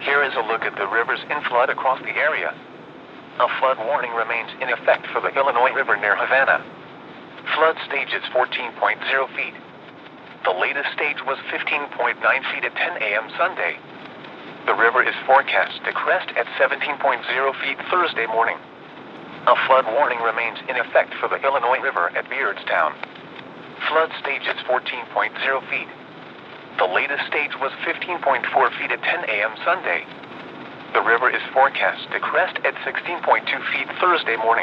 Here is a look at the rivers in flood across the area. A flood warning remains in effect for the Illinois River near Havana. Flood stage is 14.0 feet. The latest stage was 15.9 feet at 10 a.m. Sunday. The river is forecast to crest at 17.0 feet Thursday morning. A flood warning remains in effect for the Illinois River at Beardstown. Flood stage is 14.0 feet. The latest stage was 15.4 feet at 10 a.m. Sunday. The river is forecast to crest at 16.2 feet Thursday morning.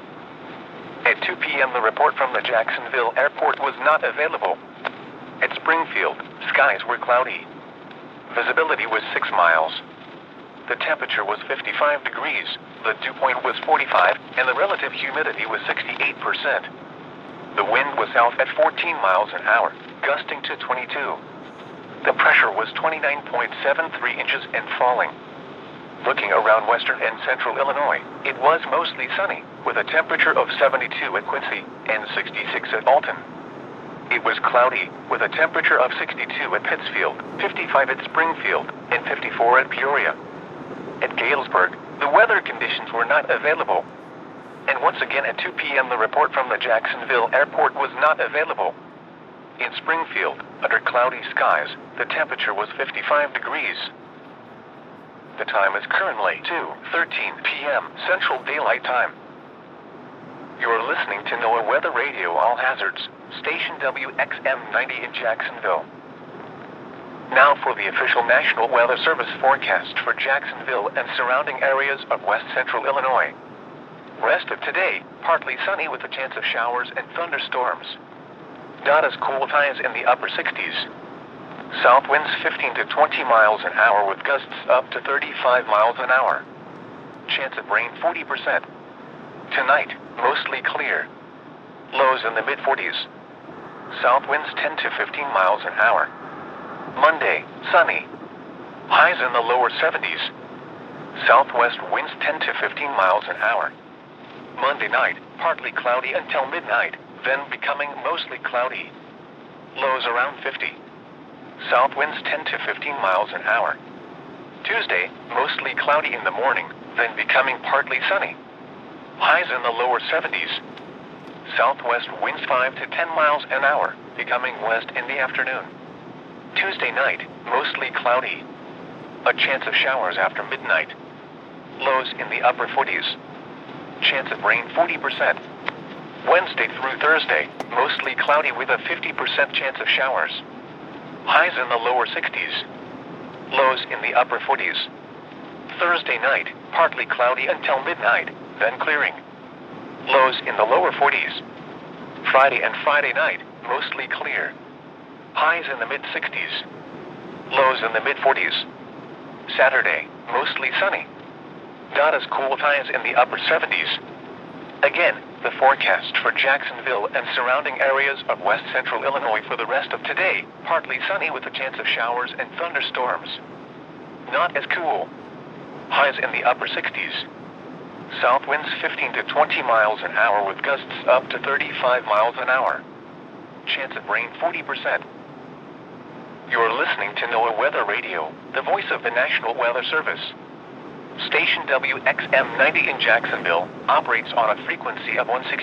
At 2 p.m. the report from the Jacksonville airport was not available. At Springfield, skies were cloudy. Visibility was 6 miles. The temperature was 55 degrees, the dew point was 45, and the relative humidity was 68%. The wind was south at 14 miles an hour, gusting to 22. The pressure was 29.73 inches and falling. Looking around western and central Illinois, it was mostly sunny, with a temperature of 72 at Quincy and 66 at Alton. It was cloudy, with a temperature of 62 at Pittsfield, 55 at Springfield, and 54 at Peoria. At Galesburg, the weather conditions were not available. And once again at 2 p.m. the report from the Jacksonville airport was not available. In Springfield, under cloudy skies, the temperature was 55 degrees. The time is currently 2:13 p.m. Central Daylight Time. You're listening to NOAA Weather Radio All Hazards, station WXM 90 in Jacksonville. Now for the official National Weather Service forecast for Jacksonville and surrounding areas of west central Illinois. Rest of today, partly sunny with a chance of showers and thunderstorms. Not as cool times in the upper 60s. South winds 15 to 20 miles an hour with gusts up to 35 miles an hour. Chance of rain 40%. Tonight, mostly clear. Lows in the mid-40s. South winds 10 to 15 miles an hour. Monday, sunny. Highs in the lower 70s. Southwest winds 10 to 15 miles an hour. Monday night, partly cloudy until midnight, then becoming mostly cloudy. Lows around 50. South winds 10 to 15 miles an hour. Tuesday, mostly cloudy in the morning, then becoming partly sunny. Highs in the lower 70s. Southwest winds 5 to 10 miles an hour, becoming west in the afternoon. Tuesday night, mostly cloudy. A chance of showers after midnight. Lows in the upper 40s. Chance of rain 40%. Wednesday through Thursday, mostly cloudy with a 50% chance of showers. Highs in the lower 60s. Lows in the upper 40s. Thursday night, partly cloudy until midnight, then clearing. Lows in the lower 40s. Friday and Friday night, mostly clear. Highs in the mid-60s. Lows in the mid-40s. Saturday, mostly sunny. Not as cool times in the upper 70s. Again, the forecast for Jacksonville and surrounding areas of west central Illinois for the rest of today, partly sunny with a chance of showers and thunderstorms. Not as cool. Highs in the upper 60s. South winds 15 to 20 miles an hour with gusts up to 35 miles an hour. Chance of rain 40%. You're listening to NOAA Weather Radio, the voice of the National Weather Service. Station WXM 90 in Jacksonville operates on a frequency of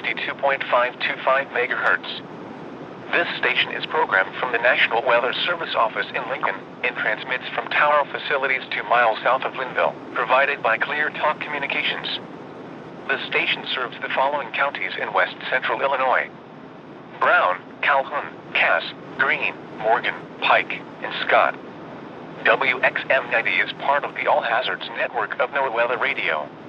162.525 megahertz. This station is programmed from the National Weather Service office in Lincoln and transmits from tower facilities 2 miles south of Linville, provided by Clear Talk Communications. The station serves the following counties in west central Illinois: Brown, Calhoun, Cass, Greene, Morgan, Pike, and Scott. WXM 90 is part of the All Hazards network of NOAA Weather Radio.